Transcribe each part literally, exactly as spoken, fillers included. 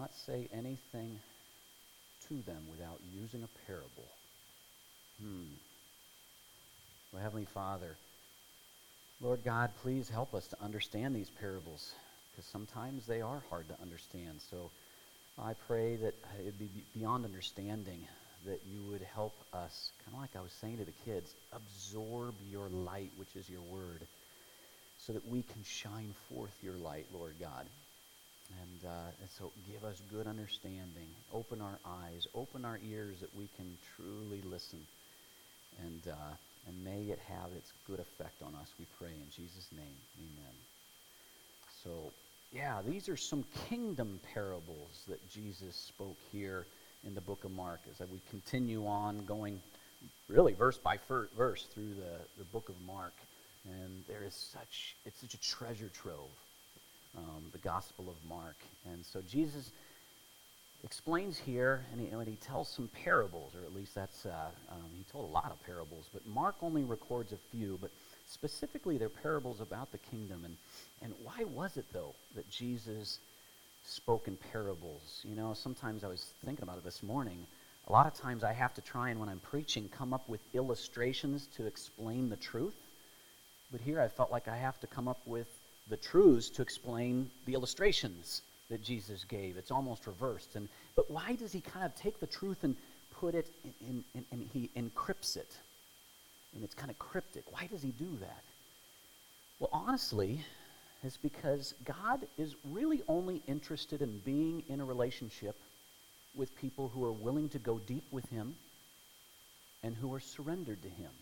not say anything to them without using a parable. Hmm. Well, Heavenly Father, Lord God, please help us to understand these parables, because sometimes they are hard to understand. So I pray that it would be beyond understanding, that you would help us, kind of like I was saying to the kids, absorb your light, which is your word, so that we can shine forth your light, Lord God. And, uh, and so give us good understanding. Open our eyes, open our ears, that we can truly listen. And, uh, and may it have its good effect on us, we pray in Jesus' name. Amen. So, yeah, these are some kingdom parables that Jesus spoke here in the book of Mark, as we continue on going really verse by verse through the, the book of Mark. And there is such, it's such a treasure trove, um, the Gospel of Mark. And so Jesus explains here, and he, and he tells some parables, or at least that's, uh, um, he told a lot of parables, but Mark only records a few, but specifically they're parables about the kingdom. And, and why was it, though, that Jesus spoke in parables? You know, sometimes I was thinking about it this morning. A lot of times I have to try and, when I'm preaching, come up with illustrations to explain the truth. But here I felt like I have to come up with the truths to explain the illustrations that Jesus gave. It's almost reversed. And but why does he kind of take the truth and put it in, in, in and he encrypts it? And it's kind of cryptic. Why does he do that? Well, honestly, it's because God is really only interested in being in a relationship with people who are willing to go deep with him and who are surrendered to him.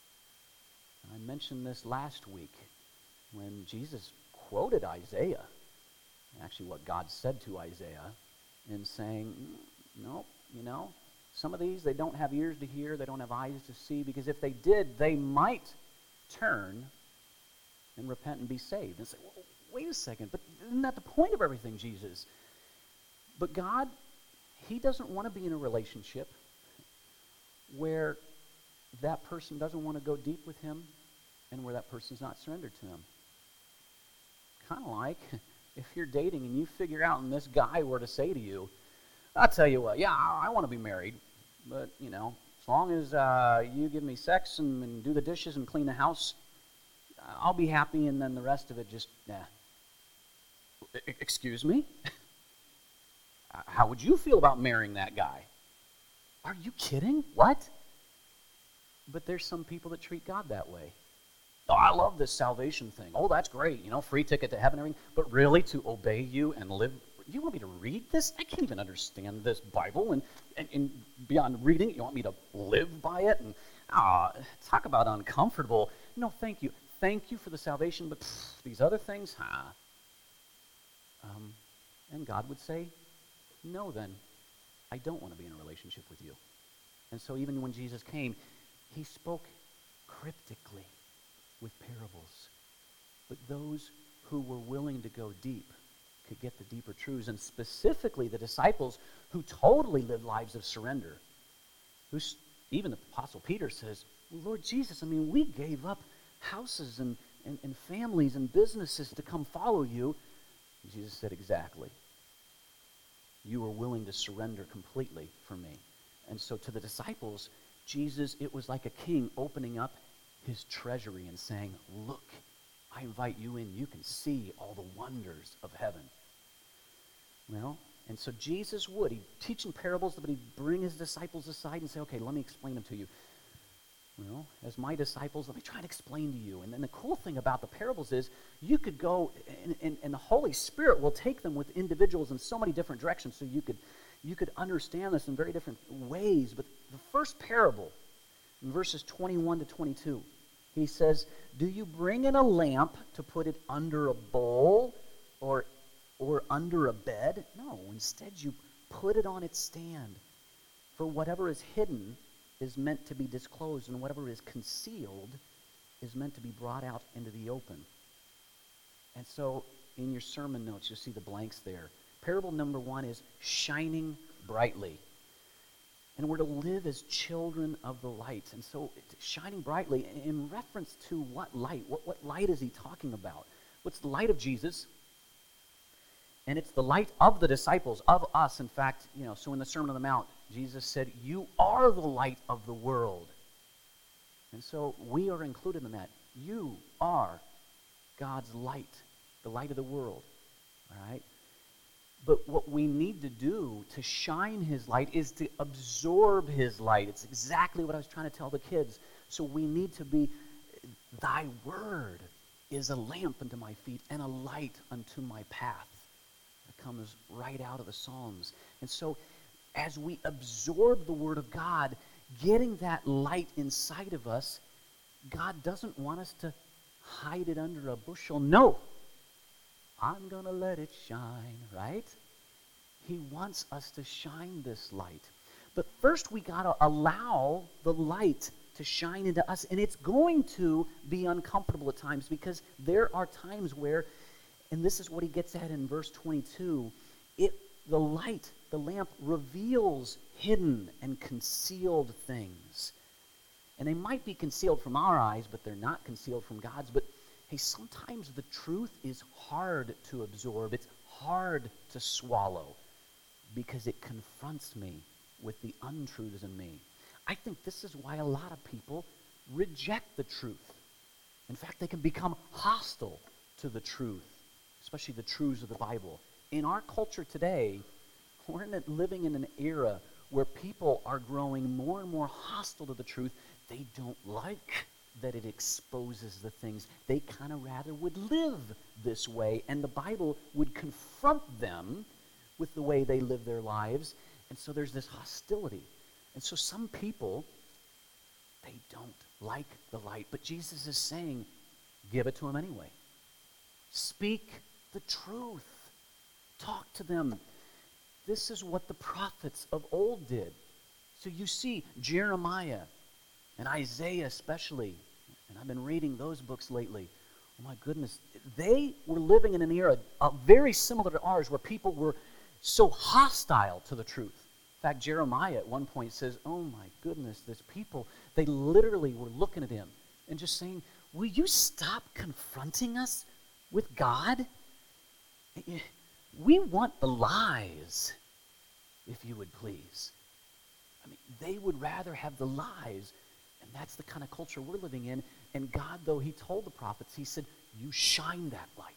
I mentioned this last week when Jesus quoted Isaiah, actually what God said to Isaiah, in saying, no, you know, some of these, they don't have ears to hear, they don't have eyes to see, because if they did, they might turn and repent and be saved. And say, well, wait a second, but isn't that the point of everything, Jesus? But God, he doesn't want to be in a relationship where that person doesn't want to go deep with him and where that person's not surrendered to him. Kind of like if you're dating and you figure out and this guy were to say to you, I'll tell you what, yeah, I, I want to be married, but, you know, as long as uh, you give me sex and, and do the dishes and clean the house, I'll be happy, and then the rest of it just, nah. E- excuse me? How would you feel about marrying that guy? Are you kidding? What? But there's some people that treat God that way. Oh, I love this salvation thing. Oh, that's great, you know, free ticket to heaven and everything. But really, to obey you and live, you want me to read this? I can't even understand this Bible. And, and, and beyond reading it, you want me to live by it? And ah, talk about uncomfortable. No, thank you. Thank you for the salvation, but pff, these other things, huh? Um, and God would say, no, then, I don't want to be in a relationship with you. And so even when Jesus came, he spoke cryptically with parables. But those who were willing to go deep could get the deeper truths, and specifically the disciples who totally lived lives of surrender. Who's, even the Apostle Peter says, Lord Jesus, I mean, we gave up houses and, and, and families and businesses to come follow you. And Jesus said, exactly. You were willing to surrender completely for me. And so to the disciples, Jesus, it was like a king opening up his treasury and saying, look, I invite you in. You can see all the wonders of heaven. Well, and so Jesus would. He'd teach in parables, but he'd bring his disciples aside and say, okay, let me explain them to you. Well, as my disciples, let me try to explain to you. And then the cool thing about the parables is you could go, and, and, and the Holy Spirit will take them with individuals in so many different directions, so you could, you could understand this in very different ways. But the first parable, in verses twenty-one to twenty-two, he says, do you bring in a lamp to put it under a bowl or, or under a bed? No, instead you put it on its stand. For whatever is hidden is meant to be disclosed, and whatever is concealed is meant to be brought out into the open. And so in your sermon notes, you'll see the blanks there. Parable number one is shining brightly. And we're to live as children of the light. And so shining brightly in reference to what light? What, what light is he talking about? What's the light of Jesus? And it's the light of the disciples, of us. In fact, you know, so in the Sermon on the Mount, Jesus said, you are the light of the world. And so we are included in that. You are God's light, the light of the world. All right? But what we need to do to shine his light is to absorb his light. It's exactly what I was trying to tell the kids. So we need to be, thy word is a lamp unto my feet and a light unto my path. It comes right out of the Psalms. And so as we absorb the word of God, getting that light inside of us, God doesn't want us to hide it under a bushel. No. I'm going to let it shine, right? He wants us to shine this light. But first we got to allow the light to shine into us. And it's going to be uncomfortable at times, because there are times where, and this is what he gets at in verse twenty-two, it the light, the lamp reveals hidden and concealed things. And they might be concealed from our eyes, but they're not concealed from God's. But hey, sometimes the truth is hard to absorb. It's hard to swallow because it confronts me with the untruths in me. I think this is why a lot of people reject the truth. In fact, they can become hostile to the truth, especially the truths of the Bible. In our culture today, we're in a, living in an era where people are growing more and more hostile to the truth. They don't like that it exposes the things. They kind of rather would live this way, and the Bible would confront them with the way they live their lives. And so there's this hostility. And so some people, they don't like the light. But Jesus is saying, give it to them anyway. Speak the truth. Talk to them. This is what the prophets of old did. So you see, Jeremiah and Isaiah especially, and I've been reading those books lately. Oh my goodness. They were living in an era uh, very similar to ours, where people were so hostile to the truth. In fact, Jeremiah at one point says, oh my goodness, this people, they literally were looking at him and just saying, will you stop confronting us with God? We want the lies, if you would please. I mean, they would rather have the lies, and that's the kind of culture we're living in. And God, though he told the prophets, he said, you shine that light.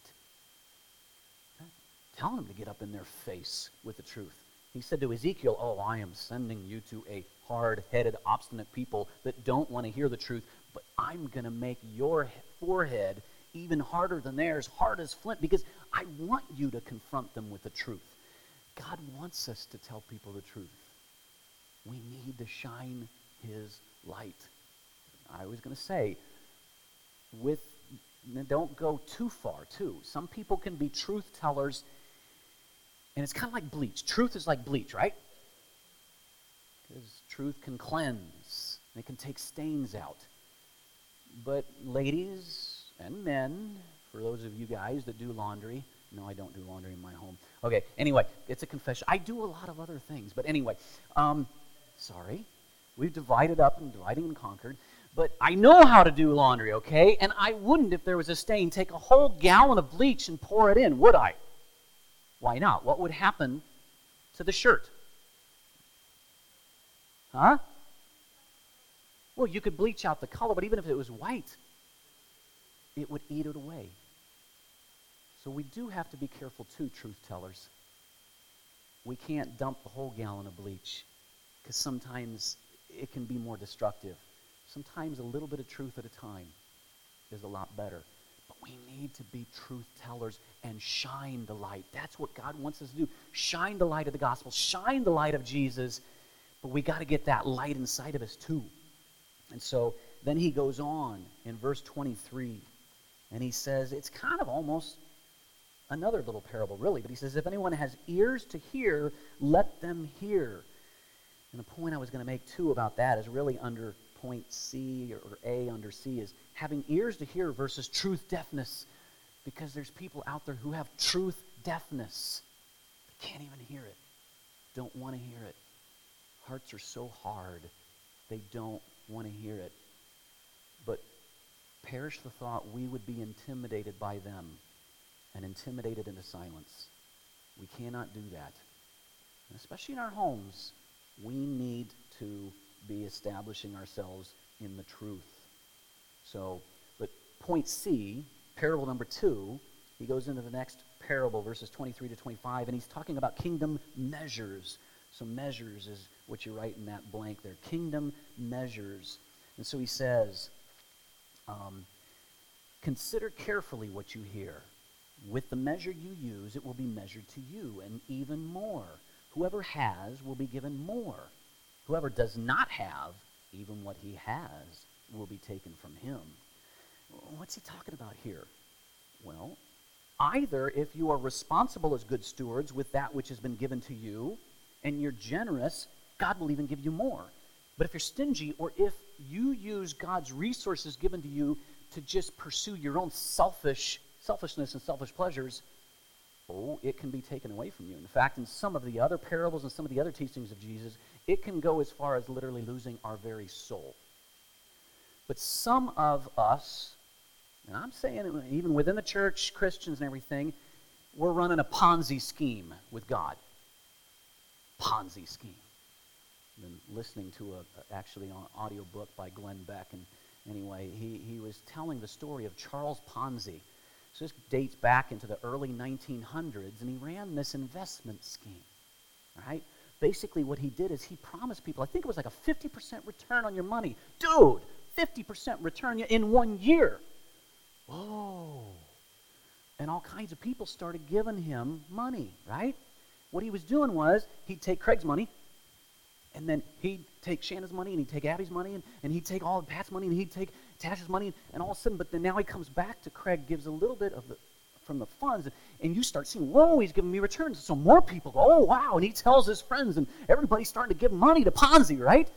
Telling them to get up in their face with the truth. He said to Ezekiel, oh, I am sending you to a hard-headed, obstinate people that don't want to hear the truth, but I'm going to make your forehead even harder than theirs, hard as flint, because I want you to confront them with the truth. God wants us to tell people the truth. We need to shine his light. I was going to say, with don't go too far, too. Some people can be truth tellers, and it's kind of like bleach. Truth is like bleach, right? Because truth can cleanse. It can take stains out. But ladies and men, for those of you guys that do laundry, no, I don't do laundry in my home. Okay, anyway, it's a confession. I do a lot of other things, but anyway, um, sorry. We've divided up and divided and conquered. But I know how to do laundry, okay? And I wouldn't, if there was a stain, take a whole gallon of bleach and pour it in, would I? Why not? What would happen to the shirt? Huh? Well, you could bleach out the color, but even if it was white, it would eat it away. So we do have to be careful too, truth tellers. We can't dump the whole gallon of bleach, because sometimes it can be more destructive. Sometimes a little bit of truth at a time is a lot better. But we need to be truth tellers and shine the light. That's what God wants us to do. Shine the light of the gospel. Shine the light of Jesus. But we got to get that light inside of us too. And so then he goes on in verse twenty-three. And he says, it's kind of almost another little parable, really. But he says, if anyone has ears to hear, let them hear. And the point I was going to make too about that is really under point C or A under C is having ears to hear versus truth deafness, because there's people out there who have truth deafness. They can't even hear it. Don't want to hear it. Hearts are so hard. They don't want to hear it. But perish the thought we would be intimidated by them and intimidated into silence. We cannot do that. And especially in our homes, we need to be establishing ourselves in the truth. So, but point C, parable number two, he goes into the next parable, verses twenty-three to twenty-five, and he's talking about kingdom measures. So measures is what you write in that blank there. Kingdom measures. And so he says, um, consider carefully what you hear. With the measure you use, it will be measured to you, and even more. Whoever has will be given more. Whoever does not have, even what he has will be taken from him. What's he talking about here? Well, either if you are responsible as good stewards with that which has been given to you, and you're generous, God will even give you more. But if you're stingy, or if you use God's resources given to you to just pursue your own selfish selfishness and selfish pleasures, oh, it can be taken away from you. In fact, in some of the other parables and some of the other teachings of Jesus, it can go as far as literally losing our very soul. But some of us, and I'm saying even within the church, Christians and everything, we're running a Ponzi scheme with God. Ponzi scheme. I've been listening to a, actually an audio book by Glenn Beck, and anyway, he, he was telling the story of Charles Ponzi. So this dates back into the early nineteen hundreds, and he ran this investment scheme, right? Basically what he did is he promised people, I think it was like a fifty percent return on your money. Dude, fifty percent return in one year. Oh. And all kinds of people started giving him money, right? What he was doing was he'd take Craig's money, and then he'd take Shanna's money, and he'd take Abby's money, and, and he'd take all of Pat's money, and he'd take Tasha's money, and, and all of a sudden, but then now he comes back to Craig, gives a little bit of the from the funds, and you start seeing, whoa, he's giving me returns. So more people go, oh, wow, and he tells his friends, and everybody's starting to give money to Ponzi, right?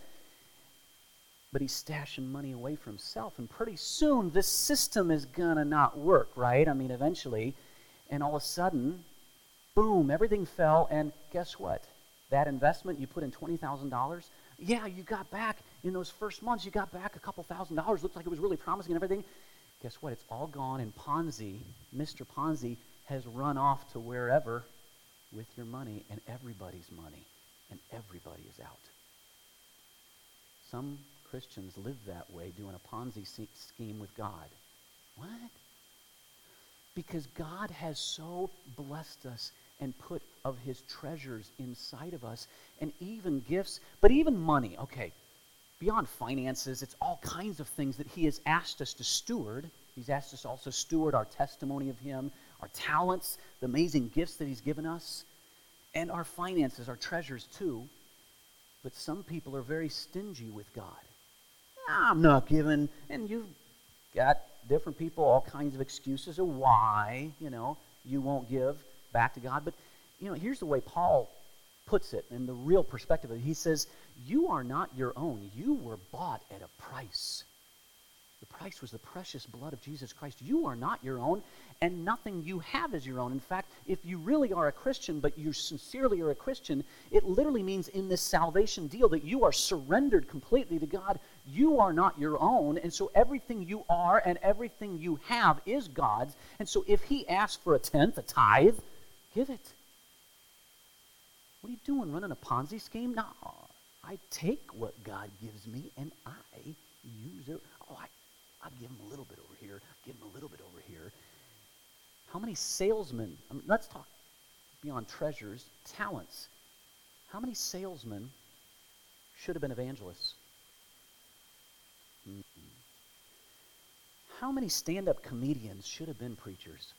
But he's stashing money away for himself, and pretty soon this system is going to not work, right? I mean, eventually, and all of a sudden, boom, everything fell, and guess what? That investment you put in twenty thousand dollars, yeah, you got back in those first months, you got back a couple thousand dollars. Looks like it was really promising and everything. Guess what? It's all gone, and Ponzi, Mister Ponzi, has run off to wherever with your money, and everybody's money, and everybody is out. Some Christians live that way, doing a Ponzi scheme with God. What? Because God has so blessed us and put of his treasures inside of us, and even gifts, but even money. Okay, beyond finances, it's all kinds of things that he has asked us to steward. He's asked us to also steward our testimony of him, our talents, the amazing gifts that he's given us, and our finances, our treasures too. But some people are very stingy with God. I'm not giving, and you've got different people, all kinds of excuses of why, you know, you won't give back to God. But, you know, here's the way Paul puts it in the real perspective of it. He says, you are not your own. You were bought at a price. The price was the precious blood of Jesus Christ. You are not your own, and nothing you have is your own. In fact, if you really are a Christian, but you sincerely are a Christian, it literally means in this salvation deal that you are surrendered completely to God. You are not your own, and so everything you are and everything you have is God's. And so if he asks for a tenth, a tithe, give it. What are you doing, running a Ponzi scheme? No, I take what God gives me and I use it. Oh, I, I'll give him a little bit over here, give him a little bit over here. How many salesmen, I mean, let's talk beyond treasures, talents. How many salesmen should have been evangelists? Mm-mm. How many stand-up comedians should have been preachers?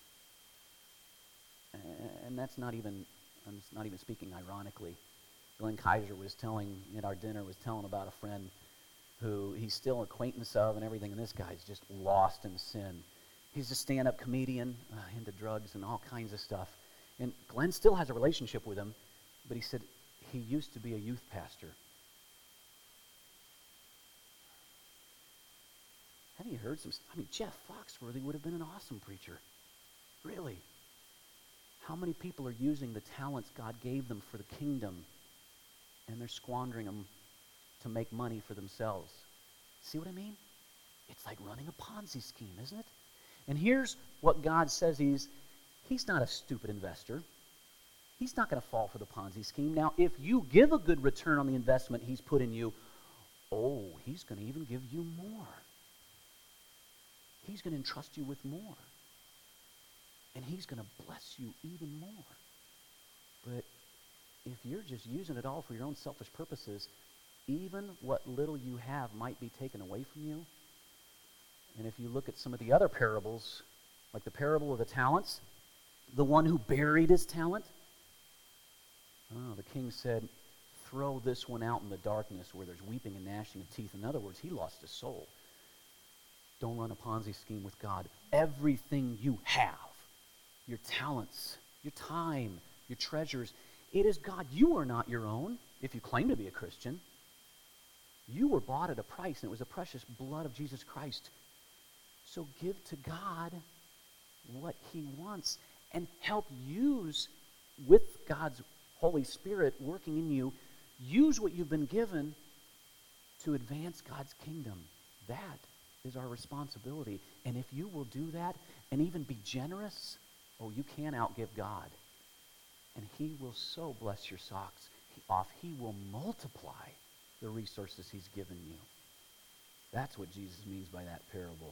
And that's not even, I'm not even speaking ironically. Glenn Kaiser was telling, at our dinner, was telling about a friend who he's still an acquaintance of and everything, and this guy's just lost in sin. He's a stand-up comedian, uh, into drugs and all kinds of stuff. And Glenn still has a relationship with him, but he said he used to be a youth pastor. Have you heard some, I mean, Jeff Foxworthy would have been an awesome preacher. Really. How many people are using the talents God gave them for the kingdom, and they're squandering them to make money for themselves? See what I mean? It's like running a Ponzi scheme, isn't it? And here's what God says. He's, he's not a stupid investor. he's not going to fall for the Ponzi scheme. Now, if you give a good return on the investment he's put in you, oh, he's going to even give you more. He's going to entrust you with more. And he's going to bless you even more. But if you're just using it all for your own selfish purposes, even what little you have might be taken away from you. And if you look at some of the other parables, like the parable of the talents, the one who buried his talent, oh, the king said, throw this one out in the darkness where there's weeping and gnashing of teeth. In other words, he lost his soul. Don't run a Ponzi scheme with God. Everything you have, your talents, your time, your treasures, it is God. You are not your own if you claim to be a Christian. You were bought at a price, and it was the precious blood of Jesus Christ. So give to God what he wants and help use, with God's Holy Spirit working in you, use what you've been given to advance God's kingdom. That is our responsibility. And if you will do that and even be generous, oh, you can outgive God. And he will so bless your socks off. He will multiply the resources he's given you. That's what Jesus means by that parable.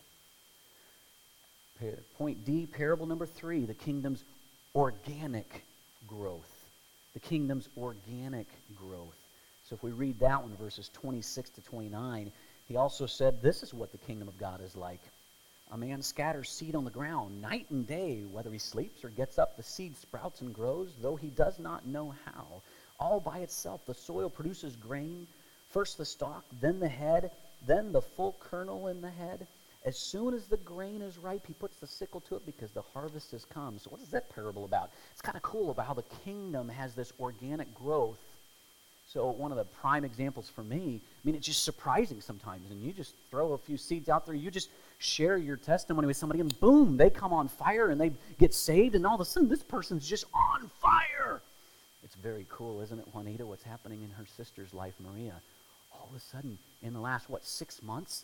Point D, parable number three, the kingdom's organic growth. The kingdom's organic growth. So if we read that one, verses twenty-six to twenty-nine, he also said, this is what the kingdom of God is like. A man scatters seed on the ground night and day. Whether he sleeps or gets up, the seed sprouts and grows, though he does not know how. All by itself, the soil produces grain, first the stalk, then the head, then the full kernel in the head. As soon as the grain is ripe, he puts the sickle to it because the harvest has come. So what is that parable about? It's kind of cool about how the kingdom has this organic growth. So one of the prime examples for me, I mean, it's just surprising sometimes. And you just throw a few seeds out there. You just share your testimony with somebody, and boom, they come on fire, and they get saved, and all of a sudden, this person's just on fire. It's very cool, isn't it, Juanita, what's happening in her sister's life, Maria? All of a sudden, in the last, what, six months,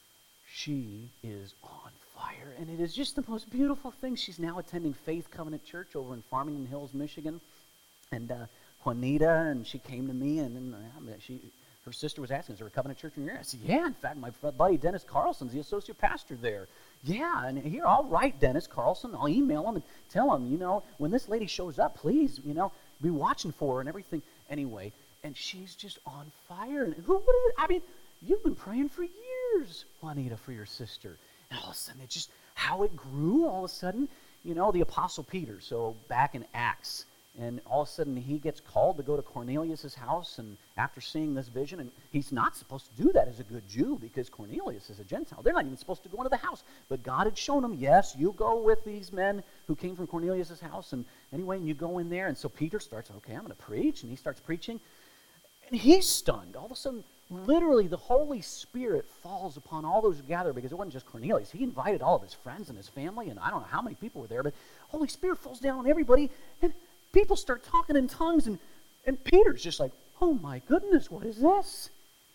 she is on fire. And it is just the most beautiful thing. She's now attending Faith Covenant Church over in Farmington Hills, Michigan. And uh, Juanita, and she came to me, and, and uh, she, her sister was asking, is there a Covenant Church in your area? I said, yeah, in fact, my buddy Dennis Carlson's the associate pastor there. Yeah, and here, I'll write Dennis Carlson. I'll email him and tell him, you know, when this lady shows up, please, you know, be watching for her and everything. Anyway, and she's just on fire. And who would it, I mean, you've been praying for years, Juanita, for your sister. And all of a sudden, it just, how it grew all of a sudden, you know, the Apostle Peter, so back in Acts, and all of a sudden he gets called to go to Cornelius' house, and after seeing this vision, and he's not supposed to do that as a good Jew because Cornelius is a Gentile. They're not even supposed to go into the house. But God had shown him, yes, you go with these men who came from Cornelius' house, and anyway, and you go in there. And so Peter starts, okay, I'm going to preach, and he starts preaching, and he's stunned. All of a sudden, literally, the Holy Spirit falls upon all those who gather, because it wasn't just Cornelius. He invited all of his friends and his family, and I don't know how many people were there, but Holy Spirit falls down on everybody, and people start talking in tongues, and, and Peter's just like, oh my goodness, what is this?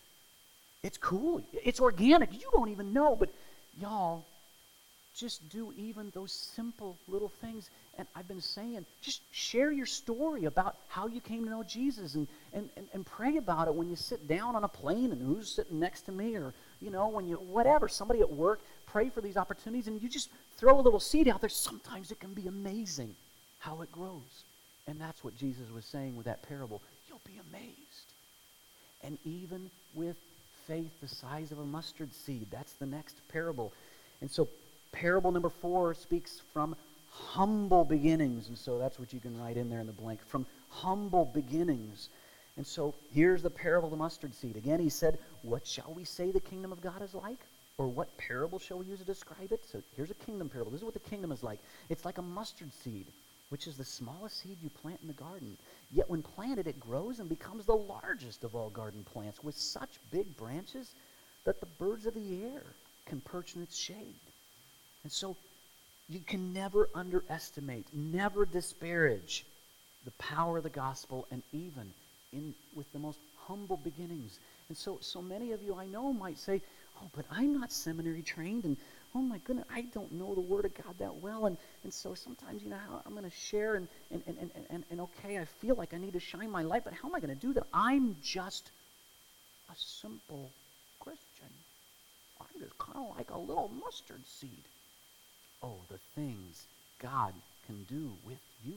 It's cool. It's organic. You don't even know, but y'all, just do even those simple little things. And I've been saying, just share your story about how you came to know Jesus, and, and, and, and pray about it when you sit down on a plane and who's sitting next to me, or, you know, when you, whatever, somebody at work, pray for these opportunities, and you just throw a little seed out there. Sometimes it can be amazing how it grows. And that's what Jesus was saying with that parable. You'll be amazed. And even with faith the size of a mustard seed, that's the next parable. And so parable number four speaks from humble beginnings. And so that's what you can write in there in the blank. From humble beginnings. And so here's the parable of the mustard seed. Again, he said, what shall we say the kingdom of God is like? Or what parable shall we use to describe it? So here's a kingdom parable. This is what the kingdom is like. It's like a mustard seed, which is the smallest seed you plant in the garden. Yet when planted, it grows and becomes the largest of all garden plants, with such big branches that the birds of the air can perch in its shade. And so you can never underestimate, never disparage the power of the gospel, and even in with the most humble beginnings. And so, so many of you I know might say, oh, but I'm not seminary trained, and oh my goodness, I don't know the Word of God that well. And, and so sometimes, you know, how I'm going to share and, and, and, and, and, and okay, I feel like I need to shine my light, but how am I going to do that? I'm just a simple Christian. I'm just kind of like a little mustard seed. Oh, the things God can do with you.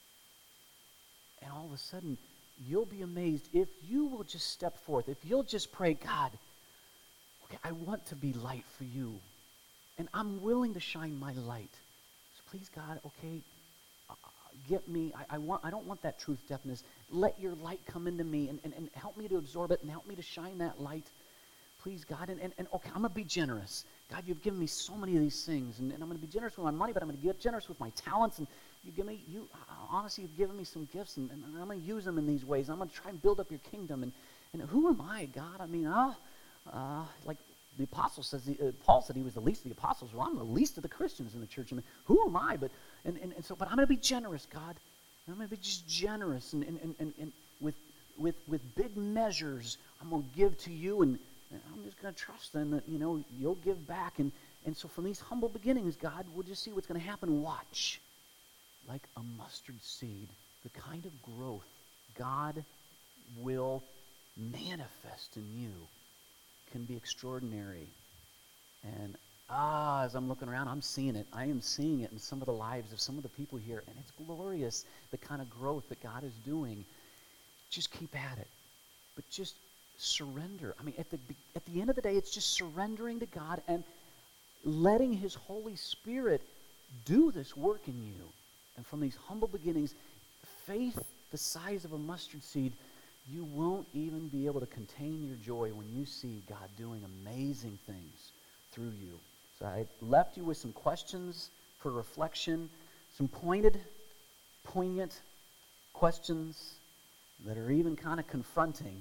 And all of a sudden, you'll be amazed if you will just step forth, if you'll just pray, God, okay, I want to be light for you, and I'm willing to shine my light. So please, God, okay, uh, get me, I, I want, I don't want that truth deafness. Let your light come into me and, and, and help me to absorb it and help me to shine that light. Please, God, and, and, and okay, I'm going to be generous. God, you've given me so many of these things, and, and I'm going to be generous with my money, but I'm going to get generous with my talents, and you give me, you, honestly, you've given me some gifts, and, and I'm going to use them in these ways. I'm going to try and build up your kingdom, and, and who am I, God? I mean, uh, uh, like the apostle says, the, uh, Paul said he was the least of the apostles. Well, I'm the least of the Christians in the church. I mean, who am I? But, and, and, and so, but I'm going to be generous, God. I'm going to be just generous, and, and, and, and, and with, with, with big measures, I'm going to give to you, and And I'm just going to trust then that, you know, you'll give back. And, and so from these humble beginnings, God, we'll just see what's going to happen. Watch. Like a mustard seed, the kind of growth God will manifest in you can be extraordinary. And ah, as I'm looking around, I'm seeing it. I am seeing it in some of the lives of some of the people here. And it's glorious, the kind of growth that God is doing. Just keep at it. But just surrender. I mean, at the at the end of the day, it's just surrendering to God and letting His Holy Spirit do this work in you. And from these humble beginnings, faith the size of a mustard seed, you won't even be able to contain your joy when you see God doing amazing things through you. So I left you with some questions for reflection, some pointed, poignant questions that are even kind of confronting.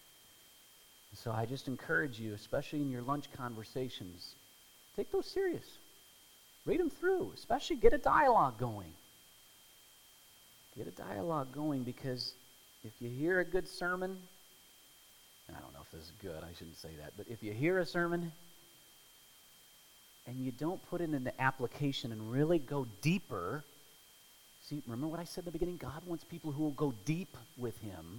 So I just encourage you, especially in your lunch conversations, take those serious. Read them through, especially get a dialogue going. Get a dialogue going, because if you hear a good sermon, I don't know if this is good, I shouldn't say that, but if you hear a sermon and you don't put it into application and really go deeper, see, remember what I said at the beginning? God wants people who will go deep with Him.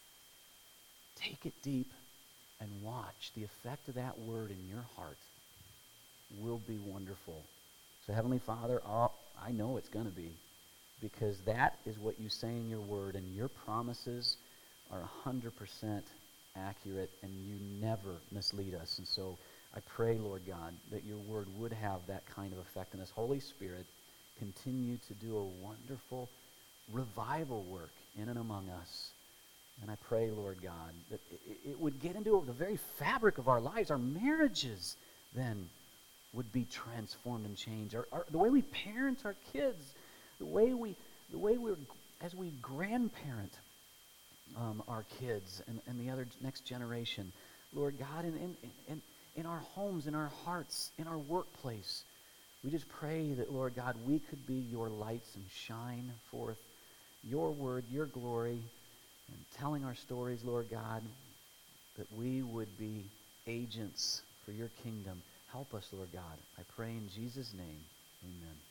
Take it deep. And watch, the effect of that word in your heart will be wonderful. So Heavenly Father, oh, I know it's going to be, because that is what you say in your word, and your promises are one hundred percent accurate, and you never mislead us. And so I pray, Lord God, that your word would have that kind of effect in us. Holy Spirit, continue to do a wonderful revival work in and among us. And I pray, Lord God, that it would get into the very fabric of our lives. Our marriages then would be transformed and changed. Our, our, the way we parent our kids, the way we, the way we, as we grandparent um, our kids and, and the other next generation, Lord God, in, in, in, in our homes, in our hearts, in our workplace, we just pray that, Lord God, we could be your lights and shine forth your word, your glory, and telling our stories, Lord God, that we would be agents for your kingdom. Help us, Lord God. I pray in Jesus' name, amen.